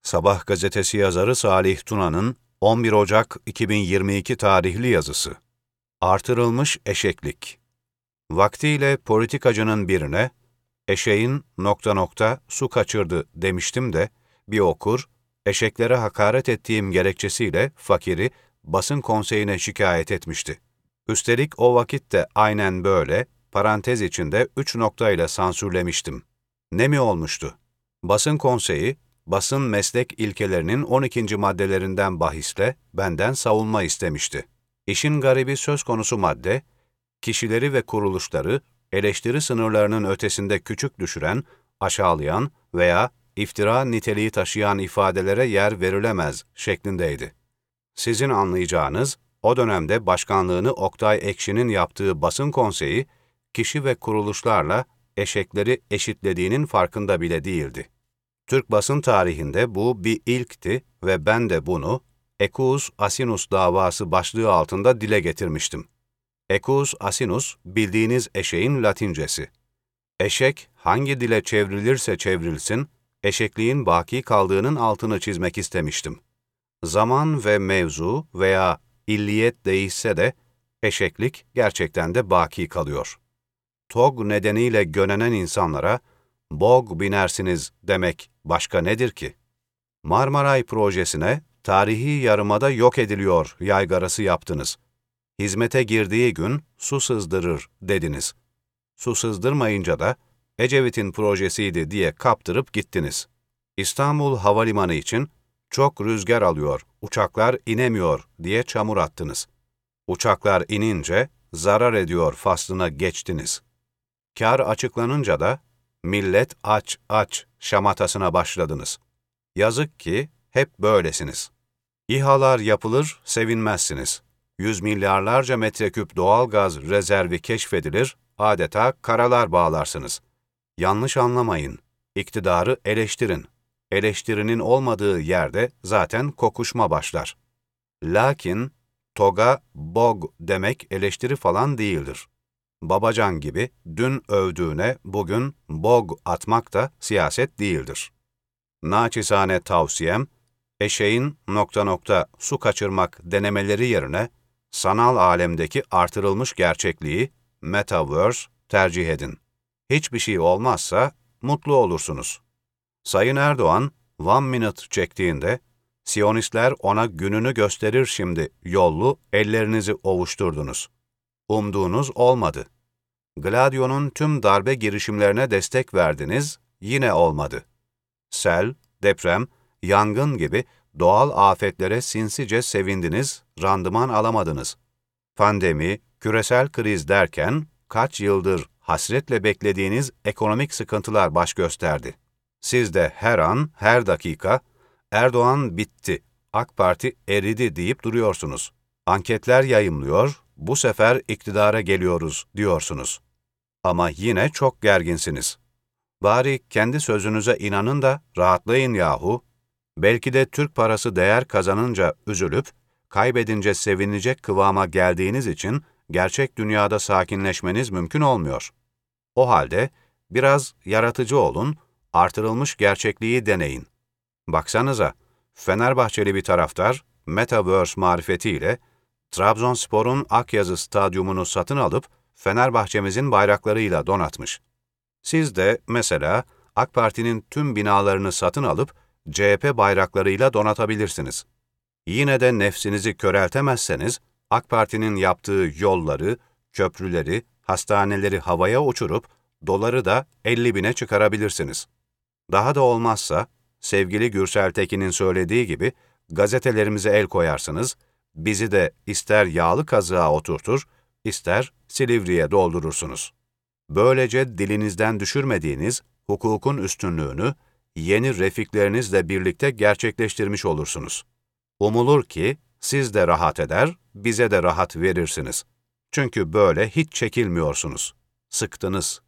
Sabah gazetesi yazarı Salih Tuna'nın 11 Ocak 2022 tarihli yazısı. Artırılmış eşeklik. Vaktiyle politikacının birine, eşeğin ... su kaçırdı demiştim de, bir okur, eşeklere hakaret ettiğim gerekçesiyle fakiri basın konseyine şikayet etmişti. Üstelik o vakit de aynen böyle, parantez içinde 3 ile sansürlemiştim. Ne mi olmuştu? Basın konseyi, basın meslek ilkelerinin 12. maddelerinden bahisle benden savunma istemişti. İşin garibi söz konusu madde, kişileri ve kuruluşları eleştiri sınırlarının ötesinde küçük düşüren, aşağılayan veya iftira niteliği taşıyan ifadelere yer verilemez şeklindeydi. Sizin anlayacağınız, o dönemde başkanlığını Oktay Ekşi'nin yaptığı basın konseyi, kişi ve kuruluşlarla eşekleri eşitlediğinin farkında bile değildi. Türk basın tarihinde bu bir ilkti ve ben de bunu Equus Asinus davası başlığı altında dile getirmiştim. Equus Asinus, bildiğiniz eşeğin Latincesi. Eşek, hangi dile çevrilirse çevrilsin, eşekliğin baki kaldığının altını çizmek istemiştim. Zaman ve mevzu veya illiyet değişse de, eşeklik gerçekten de baki kalıyor. Tog nedeniyle gönenen insanlara, bog binersiniz demek başka nedir ki? Marmaray projesine, tarihi yarımada yok ediliyor yaygarası yaptınız. Hizmete girdiği gün su sızdırır dediniz. Su sızdırmayınca da Ecevit'in projesiydi diye kaptırıp gittiniz. İstanbul Havalimanı için çok rüzgar alıyor, uçaklar inemiyor diye çamur attınız. Uçaklar inince zarar ediyor faslına geçtiniz. Kâr açıklanınca da millet aç aç şamatasına başladınız. Yazık ki hep böylesiniz. İHA'lar yapılır, sevinmezsiniz. 100 milyarlarca metreküp doğalgaz rezervi keşfedilir, adeta karalar bağlarsınız. Yanlış anlamayın, iktidarı eleştirin. Eleştirinin olmadığı yerde zaten kokuşma başlar. Lakin toga, bog demek eleştiri falan değildir. Babacan gibi dün övdüğüne bugün bog atmak da siyaset değildir. Naçizane tavsiyem, eşeğin ... su kaçırmak denemeleri yerine sanal alemdeki artırılmış gerçekliği, metaverse, tercih edin. Hiçbir şey olmazsa mutlu olursunuz. Sayın Erdoğan, one minute çektiğinde, Siyonistler ona gününü gösterir şimdi yollu ellerinizi ovuşturdunuz. Umduğunuz olmadı. Gladio'nun tüm darbe girişimlerine destek verdiniz, yine olmadı. Sel, deprem, yangın gibi doğal afetlere sinsice sevindiniz, randıman alamadınız. Pandemi, küresel kriz derken kaç yıldır hasretle beklediğiniz ekonomik sıkıntılar baş gösterdi. Siz de her an, her dakika, Erdoğan bitti, AK Parti eridi deyip duruyorsunuz. Anketler yayımlıyor, bu sefer iktidara geliyoruz diyorsunuz. Ama yine çok gerginsiniz. Bari kendi sözünüze inanın da rahatlayın yahu. Belki de Türk parası değer kazanınca üzülüp, kaybedince sevinecek kıvama geldiğiniz için gerçek dünyada sakinleşmeniz mümkün olmuyor. O halde biraz yaratıcı olun, artırılmış gerçekliği deneyin. Baksanıza, Fenerbahçeli bir taraftar, Metaverse marifetiyle Trabzonspor'un Akyazı stadyumunu satın alıp Fenerbahçemizin bayraklarıyla donatmış. Siz de mesela AK Parti'nin tüm binalarını satın alıp CHP bayraklarıyla donatabilirsiniz. Yine de nefsinizi köreltemezseniz AK Parti'nin yaptığı yolları, köprüleri, hastaneleri havaya uçurup doları da 50.000'e çıkarabilirsiniz. Daha da olmazsa, sevgili Gürsel Tekin'in söylediği gibi gazetelerimize el koyarsınız, bizi de ister yağlı kazığa oturtur, ister Silivri'ye doldurursunuz. Böylece dilinizden düşürmediğiniz hukukun üstünlüğünü yeni refiklerinizle birlikte gerçekleştirmiş olursunuz. Umulur ki siz de rahat eder, bize de rahat verirsiniz. Çünkü böyle hiç çekilmiyorsunuz. Sıktınız.